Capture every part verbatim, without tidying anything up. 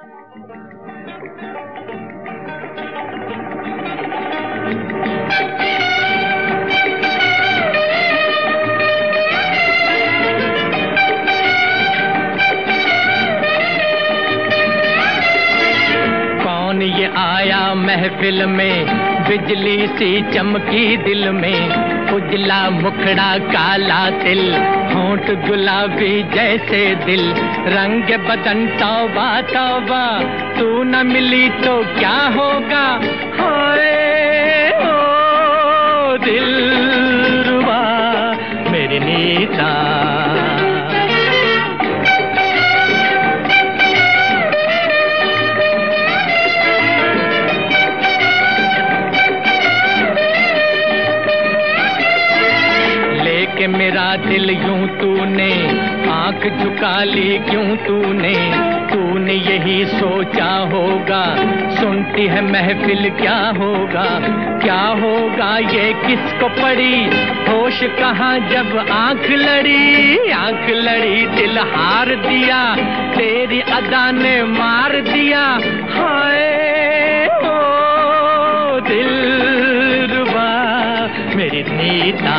कौन ये आया महफिल में, बिजली सी चमकी दिल में, उजला मुखड़ा काला तिल, होंठ गुलाबी जैसे दिल, रंग बदन तौबा तौबा, तू न मिली तो क्या होगा, हाय ओ दिलरुबा मेरी नीता। कि मेरा दिल यूं तूने आंख झुका ली क्यों तूने, तूने यही सोचा होगा सुनती है महफिल क्या होगा, क्या होगा ये किसको पड़ी, होश कहाँ जब आंख लड़ी, आंख लड़ी दिल हार दिया, तेरी अदा ने मार दिया, हाय ओ दिलरुबा मेरी नीता।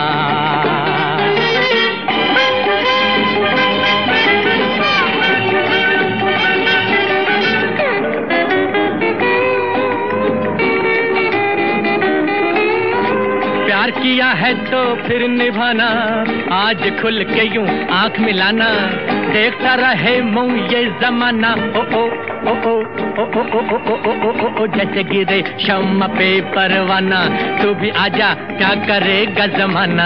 प्यार किया है तो फिर निभाना, आज खुल के यूं आंख मिलाना, देखता रहे मुंह ये जमाना, ओ ओ ओ ओ ओ ओ ओ ओ ओ ओ ओ ओ जैसे गिरे शम्मा पे परवाना, तू भी आजा क्या करेगा जमाना,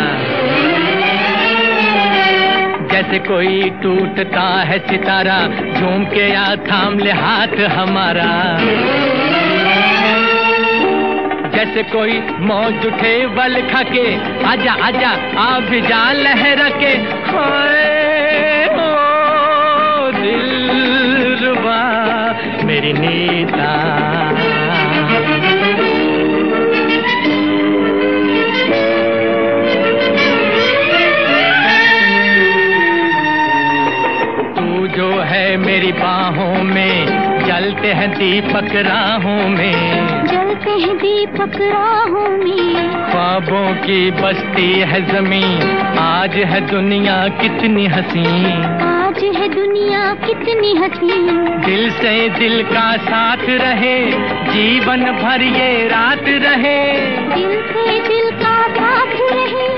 जैसे कोई टूटता है सितारा, झूम के या थाम ले हाथ हमारा, जैसे कोई मौज उठे बल खाके, आजा आजा आ भी जा लहरा के, हाय ओ दिलरुबा मेरी नीता। तू जो है मेरी बाहों में, जलते हैं दीपक राहों में, जलते हैं दीपक राहों में, ख्वाबों की बस्ती है ज़मीं, आज है दुनिया कितनी हसी, आज है दुनिया कितनी हसी, दिल से दिल का साथ रहे, जीवन भर ये रात रहे, दिल से दिल का साथ रहे,